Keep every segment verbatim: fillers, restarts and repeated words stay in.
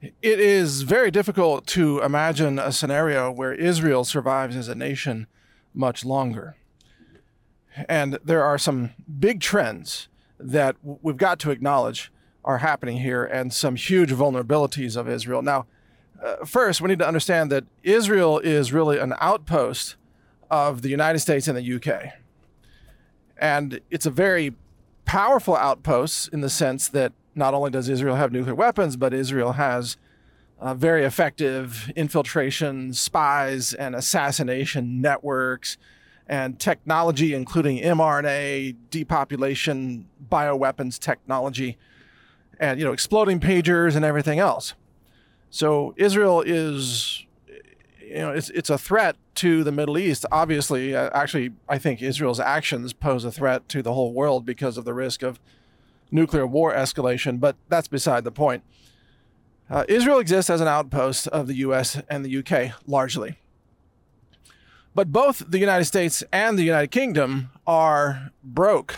It is very difficult to imagine a scenario where Israel survives as a nation much longer. And there are some big trends that we've got to acknowledge are happening here, and some huge vulnerabilities of Israel. Now, uh, first, we need to understand that Israel is really an outpost of the United States and the U K. And it's a very powerful outpost in the sense that not only does Israel have nuclear weapons, but Israel has uh, very effective infiltration, spies, and assassination networks, and technology, including M R N A, depopulation, bioweapons technology, and, you know, exploding pagers and everything else. So Israel is, you know, it's it's a threat to the Middle East. Obviously, uh, actually, I think Israel's actions pose a threat to the whole world because of the risk of nuclear war escalation, but that's beside the point. Uh, Israel exists as an outpost of the U S and the U K, largely. But both the United States and the United Kingdom are broke.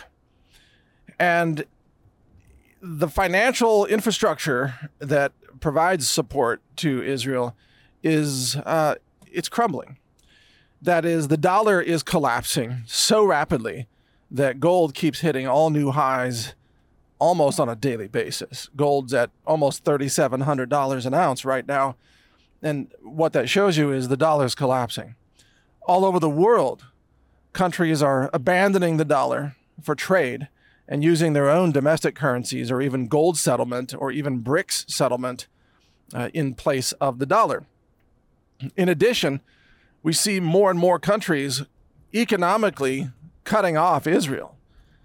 And the financial infrastructure that provides support to Israel is uh, it's crumbling. That is, the dollar is collapsing so rapidly that gold keeps hitting all new highs almost on a daily basis. Gold's at almost three thousand seven hundred dollars an ounce right now. And what that shows you is the dollar's collapsing. All over the world, countries are abandoning the dollar for trade and using their own domestic currencies, or even gold settlement, or even BRICS settlement uh, in place of the dollar. In addition, we see more and more countries economically cutting off Israel.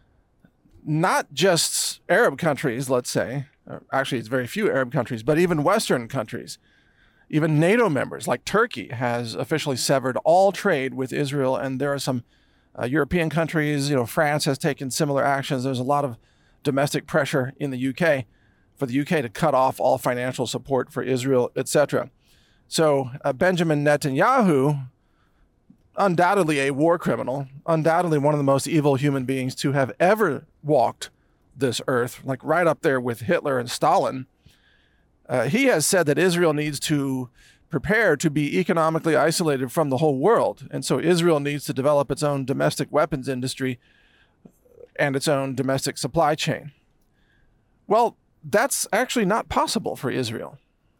Not just Arab countries, let's say. Actually, it's very few Arab countries, but even Western countries. Even NATO members like Turkey has officially severed all trade with Israel, and there are some uh, European countries, you know, France has taken similar actions. There's a lot of domestic pressure in the U K for the U K to cut off all financial support for Israel, et cetera. So uh, Benjamin Netanyahu, undoubtedly a war criminal, undoubtedly one of the most evil human beings to have ever walked this earth, like right up there with Hitler and Stalin. Uh, he has said that Israel needs to prepare to be economically isolated from the whole world. And so Israel needs to develop its own domestic weapons industry and its own domestic supply chain. Well, that's actually not possible for Israel.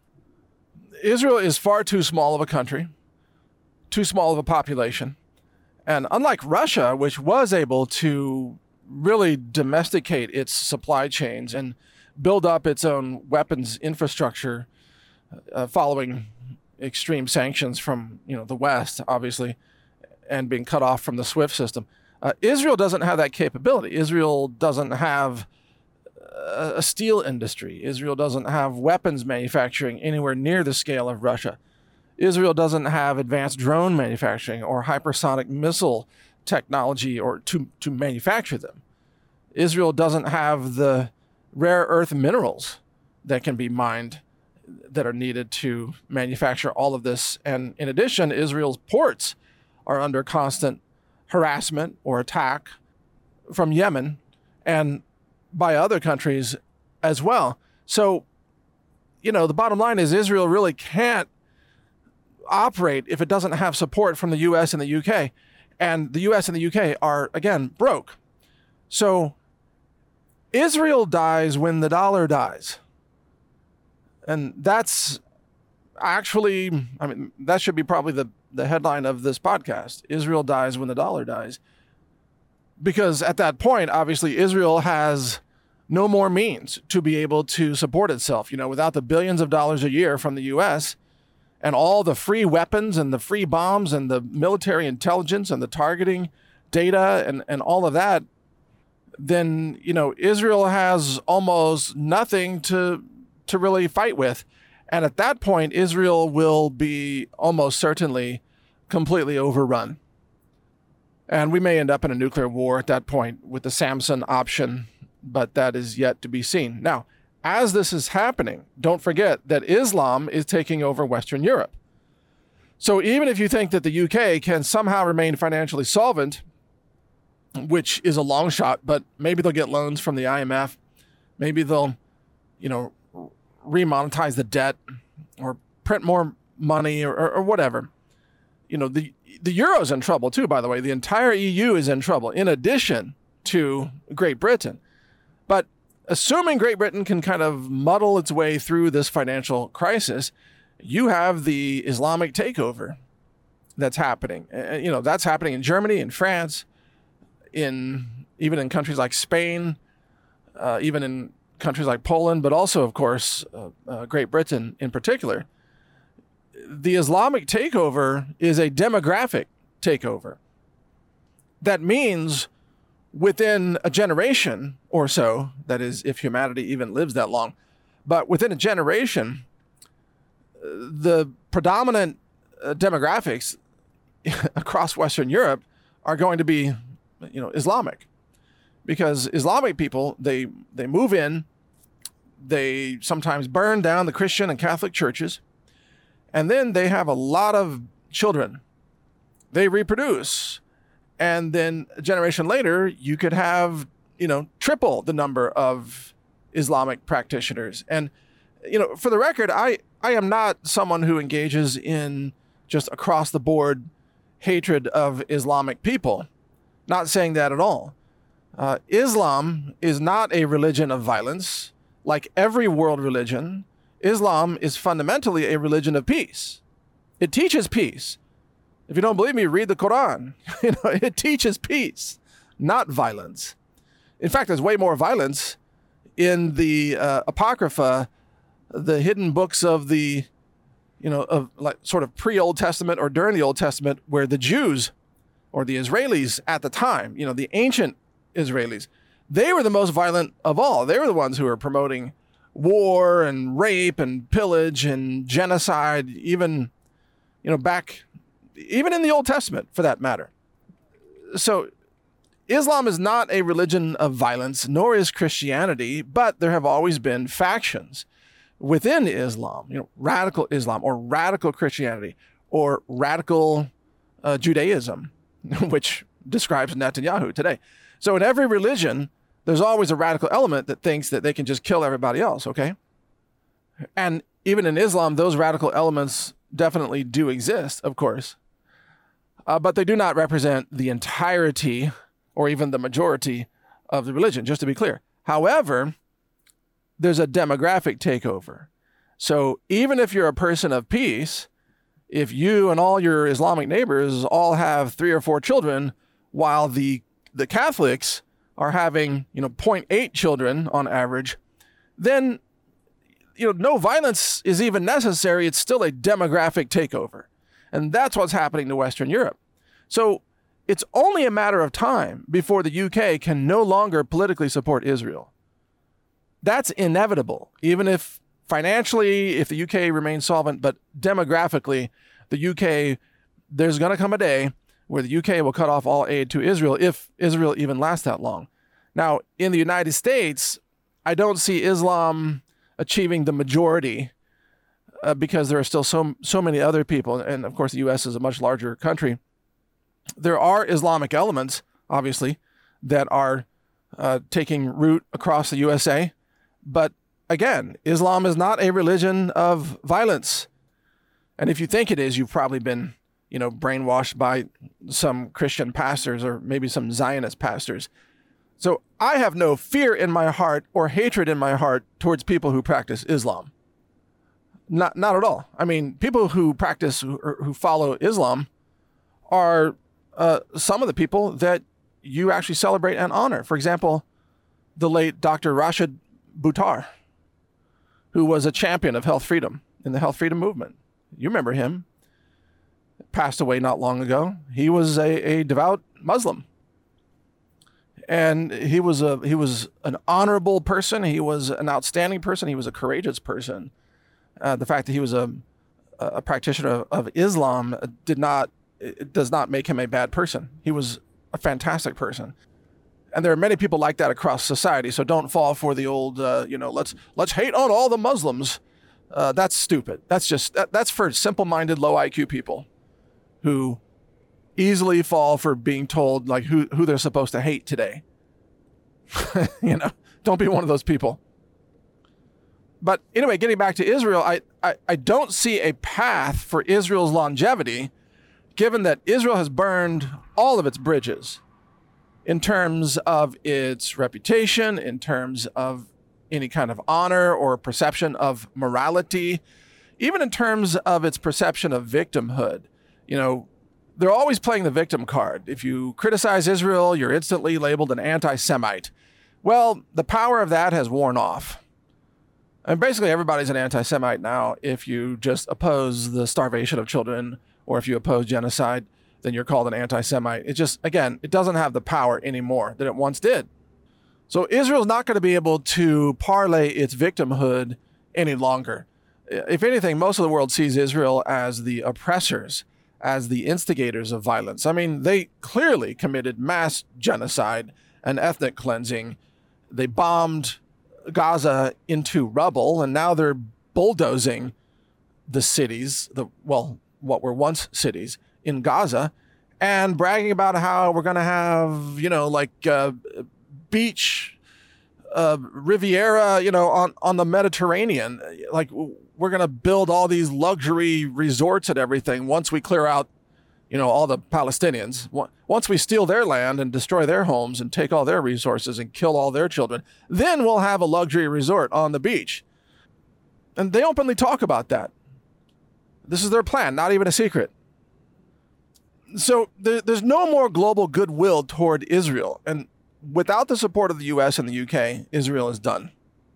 Israel is far too small of a country, too small of a population. And unlike Russia, which was able to really domesticate its supply chains and build up its own weapons infrastructure uh, following extreme sanctions from, you know, the West, obviously, and being cut off from the SWIFT system. Uh, Israel doesn't have that capability. Israel doesn't have a, a steel industry. Israel doesn't have weapons manufacturing anywhere near the scale of Russia. Israel doesn't have advanced drone manufacturing or hypersonic missile technology or to, to manufacture them. Israel doesn't have the rare earth minerals that can be mined that are needed to manufacture all of this. And in addition, Israel's ports are under constant harassment or attack from Yemen and by other countries as well. So, you know, the bottom line is Israel really can't operate if it doesn't have support from the U S and the U K. And the U S and the U K are, again, broke. So Israel dies when the dollar dies. And that's actually, I mean, that should be probably the, the headline of this podcast. Israel dies when the dollar dies. Because at that point, obviously, Israel has no more means to be able to support itself. You know, without the billions of dollars a year from the U S and all the free weapons and the free bombs and the military intelligence and the targeting data and, and all of that, then, you know, Israel has almost nothing to to really fight with. And at that point, Israel will be almost certainly completely overrun. And we may end up in a nuclear war at that point with the Samson option, but that is yet to be seen. Now, as this is happening, don't forget that Islam is taking over Western Europe. So even if you think that the U K can somehow remain financially solvent, which is a long shot, but maybe they'll get loans from the I M F, maybe they'll, you know, remonetize the debt or print more money or, or, or whatever. You know, the the euro's in trouble too, by the way. The entire E U is in trouble, in addition to Great Britain. But assuming Great Britain can kind of muddle its way through this financial crisis, you have the Islamic takeover that's happening. Uh, you know, that's happening in Germany, in France, in even in countries like Spain, uh, even in countries like Poland, but also, of course, uh, uh, Great Britain in particular. The Islamic takeover is a demographic takeover. That means within a generation or so, that is, if humanity even lives that long, but within a generation, the predominant uh, demographics across Western Europe are going to be, you know, Islamic. Because Islamic people, they they move in, they sometimes burn down the Christian and Catholic churches, and then they have a lot of children. They reproduce. And then a generation later, you could have, you know, triple the number of Islamic practitioners. And, you know, for the record, I, I am not someone who engages in just across the board hatred of Islamic people. Not saying that at all. Uh, Islam is not a religion of violence. Like every world religion, Islam is fundamentally a religion of peace. It teaches peace. If you don't believe me, read the Quran. You know, it teaches peace, not violence. In fact, there's way more violence in the uh, Apocrypha, the hidden books of the, you know, of like sort of pre-Old Testament or during the Old Testament, where the Jews or the Israelis at the time, you know, the ancient Israelis, they were the most violent of all. They were the ones who were promoting war and rape and pillage and genocide, even, you know, back... even in the Old Testament, for that matter. So Islam is not a religion of violence, nor is Christianity, but there have always been factions within Islam, you know, radical Islam or radical Christianity or radical uh, Judaism, which describes Netanyahu today. So in every religion, there's always a radical element that thinks that they can just kill everybody else, okay? And even in Islam, those radical elements definitely do exist, of course. Uh, but they do not represent the entirety or even the majority of the religion, just to be clear. However, there's a demographic takeover. So even if you're a person of peace, if you and all your Islamic neighbors all have three or four children, while the the Catholics are having, you know, zero point eight children on average, then, you know, no violence is even necessary. It's still a demographic takeover. And that's what's happening to Western Europe. So it's only a matter of time before the U K can no longer politically support Israel. That's inevitable, even if financially, if the U K remains solvent, but demographically, the U K, there's going to come a day where the U K will cut off all aid to Israel, if Israel even lasts that long. Now, in the United States, I don't see Islam achieving the majority uh, because there are still so so many other people. And of course, the U S is a much larger country. There are Islamic elements, obviously, that are uh, taking root across the U S A. But again, Islam is not a religion of violence. And if you think it is, you've probably been, you know, brainwashed by some Christian pastors or maybe some Zionist pastors. So I have no fear in my heart or hatred in my heart towards people who practice Islam. Not not at all. I mean, people who practice, who, who follow Islam are uh, some of the people that you actually celebrate and honor. For example, the late Doctor Rashid Buttar, who was a champion of health freedom in the health freedom movement. You remember him. Passed away not long ago. He was a, a devout Muslim. And he was a he was an honorable person. He was an outstanding person. He was a courageous person. Uh, the fact that he was a a practitioner of, of Islam did not it does not make him a bad person. He was a fantastic person. And there are many people like that across society. So don't fall for the old uh, you know let's let's hate on all the Muslims. Uh, that's stupid. That's just that, that's for simple-minded, low I Q people who easily fall for being told like who, who they're supposed to hate today. You know, don't be one of those people. But anyway, getting back to Israel, I, I, I don't see a path for Israel's longevity, given that Israel has burned all of its bridges in terms of its reputation, in terms of any kind of honor or perception of morality, even in terms of its perception of victimhood. You know, they're always playing the victim card. If you criticize Israel, you're instantly labeled an anti-Semite. Well, the power of that has worn off. And basically everybody's an anti-Semite now. If you just oppose the starvation of children, or if you oppose genocide, then you're called an anti-Semite. It just, again, it doesn't have the power anymore that it once did. So Israel's not going to be able to parlay its victimhood any longer. If anything, most of the world sees Israel as the oppressors, as the instigators of violence. I mean, they clearly committed mass genocide and ethnic cleansing. They bombed Gaza into rubble, and now they're bulldozing the cities, the well, what were once cities in Gaza, and bragging about how we're going to have, you know, like uh, beach, uh, Riviera, you know, on, on the Mediterranean. Like, we're going to build all these luxury resorts and everything once we clear out, you know, all the Palestinians. Once we steal their land and destroy their homes and take all their resources and kill all their children, then we'll have a luxury resort on the beach. And they openly talk about that. This is their plan, not even a secret. So there, there's no more global goodwill toward Israel. And without the support of the U S and the U K, Israel is done.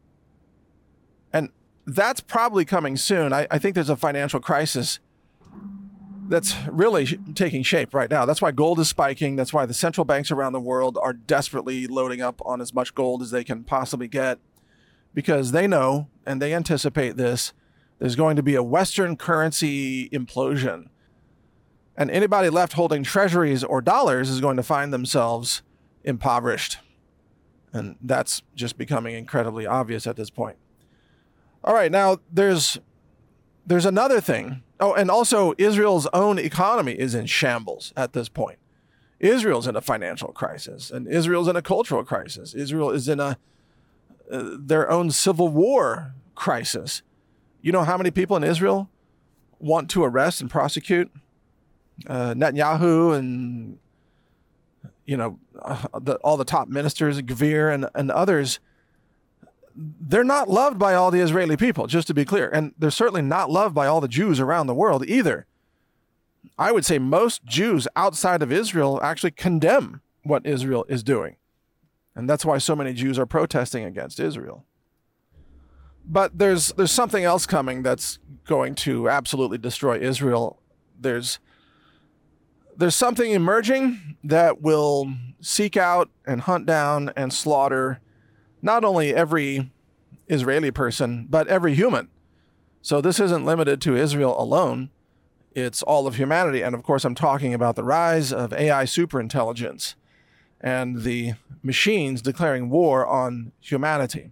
And that's probably coming soon. I, I think there's a financial crisis that's really sh- taking shape right now. That's why gold is spiking. That's why the central banks around the world are desperately loading up on as much gold as they can possibly get, because they know, and they anticipate this, there's going to be a Western currency implosion. And anybody left holding treasuries or dollars is going to find themselves impoverished. And that's just becoming incredibly obvious at this point. All right, now there's there's another thing. Oh, and also Israel's own economy is in shambles at this point. Israel's in a financial crisis, and Israel's in a cultural crisis. Israel is in a uh, their own civil war crisis. You know how many people in Israel want to arrest and prosecute uh, Netanyahu and, you know, uh, the, all the top ministers, Gvir and, and others? They're not loved by all the Israeli people, just to be clear. And they're certainly not loved by all the Jews around the world either. I would say most Jews outside of Israel actually condemn what Israel is doing. And that's why so many Jews are protesting against Israel. But there's there's something else coming that's going to absolutely destroy Israel. There's there's something emerging that will seek out and hunt down and slaughter not only every Israeli person, but every human. So this isn't limited to Israel alone. It's all of humanity. And of course, I'm talking about the rise of A I superintelligence and the machines declaring war on humanity.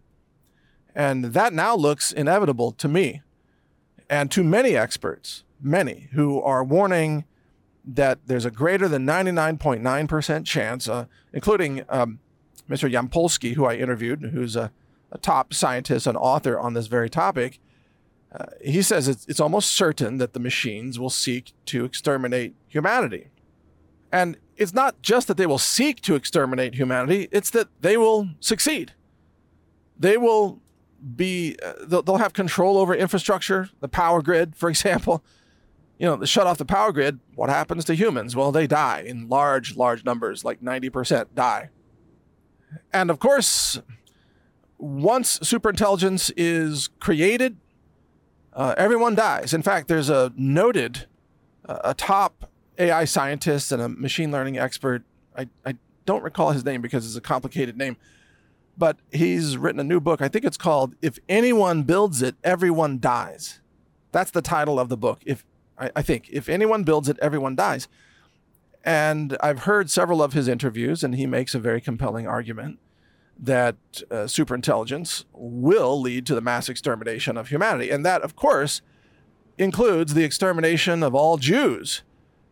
And that now looks inevitable to me and to many experts, many who are warning that there's a greater than ninety-nine point nine percent chance, uh, including um, Mister Yampolsky, who I interviewed, who's a, a top scientist and author on this very topic. Uh, he says it's, it's almost certain that the machines will seek to exterminate humanity. And it's not just that they will seek to exterminate humanity, it's that they will succeed. They will be, uh, they'll, they'll have control over infrastructure, the power grid, for example. You know, they shut off the power grid. What happens to humans? Well, they die in large, large numbers, like ninety percent die. And of course, once superintelligence is created, uh, everyone dies. In fact, there's a noted, uh, a top A I scientist and a machine learning expert. I, I don't recall his name because it's a complicated name, but he's written a new book. I think it's called "If Anyone Builds It, Everyone Dies." That's the title of the book. If I, I think if anyone builds it, everyone dies. And I've heard several of his interviews, and he makes a very compelling argument that uh, superintelligence will lead to the mass extermination of humanity. And that, of course, includes the extermination of all Jews.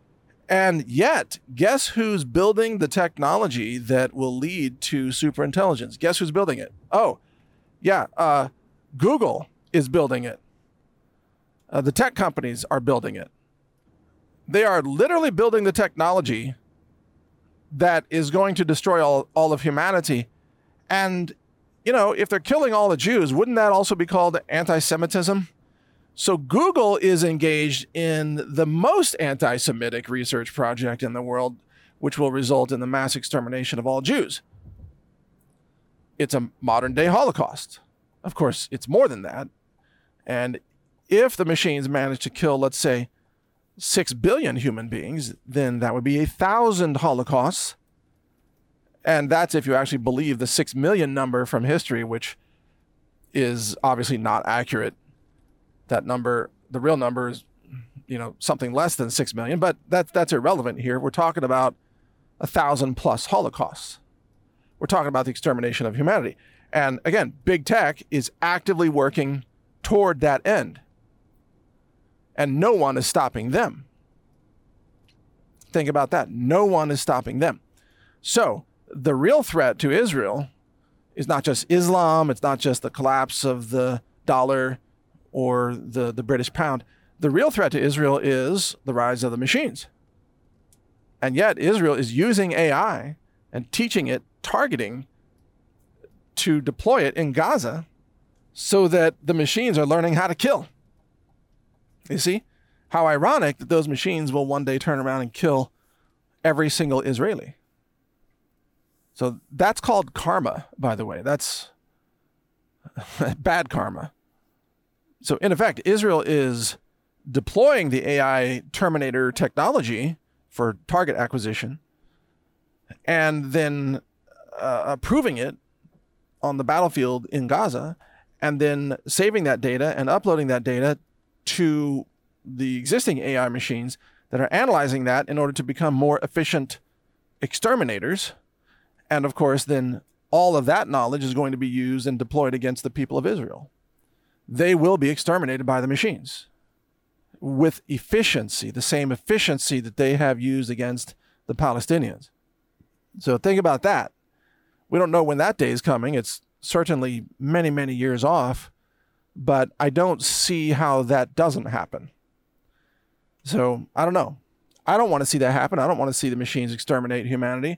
And yet, guess who's building the technology that will lead to superintelligence? Guess who's building it? Oh, yeah, uh, Google is building it. Uh, the tech companies are building it. They are literally building the technology that is going to destroy all, all of humanity. And, you know, if they're killing all the Jews, wouldn't that also be called anti-Semitism? So Google is engaged in the most anti-Semitic research project in the world, which will result in the mass extermination of all Jews. It's a modern-day Holocaust. Of course, it's more than that. And if the machines manage to kill, let's say, six billion human beings, then that would be a thousand Holocausts. And that's if you actually believe the six million number from history, which is obviously not accurate. That number, the real number is, you know, something less than six million, but that's, that's irrelevant here. We're talking about a thousand plus Holocausts. We're talking about the extermination of humanity. And again, big tech is actively working toward that end. And no one is stopping them. Think about that. No one is stopping them. So the real threat to Israel is not just Islam. It's not just the collapse of the dollar or the, the British pound. The real threat to Israel is the rise of the machines. And yet Israel is using A I and teaching it targeting to deploy it in Gaza so that the machines are learning how to kill. You see? How ironic that those machines will one day turn around and kill every single Israeli. So that's called karma, by the way. That's bad karma. So in effect, Israel is deploying the A I Terminator technology for target acquisition and then uh, approving it on the battlefield in Gaza and then saving that data and uploading that data to the existing A I machines that are analyzing that in order to become more efficient exterminators. And of course, then all of that knowledge is going to be used and deployed against the people of Israel. They will be exterminated by the machines with efficiency, the same efficiency that they have used against the Palestinians. So think about that. We don't know when that day is coming. It's certainly many, many years off, but I don't see how that doesn't happen. So I don't know. I don't want to see that happen. I don't want to see the machines exterminate humanity.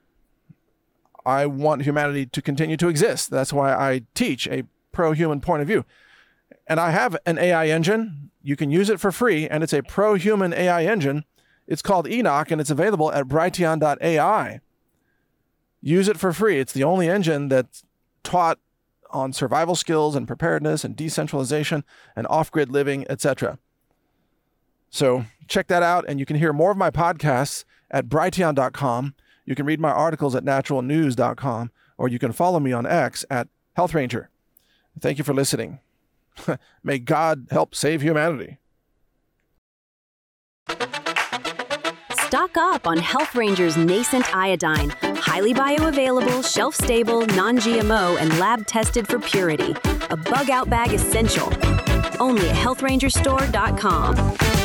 I want humanity to continue to exist. That's why I teach a pro-human point of view. And I have an A I engine. You can use it for free, and it's a pro-human A I engine. It's called Enoch, and it's available at brighteon dot A I. Use it for free. It's the only engine that's taught on survival skills and preparedness and decentralization and off-grid living, et cetera. So check that out, and you can hear more of my podcasts at brighteon dot com. You can read my articles at natural news dot com, or you can follow me on X at Health Ranger. Thank you for listening. May God help save humanity. Stock up on Health Ranger's nascent iodine, highly bioavailable, shelf-stable, non-G M O, and lab-tested for purity. A bug-out bag essential. Only at health ranger store dot com.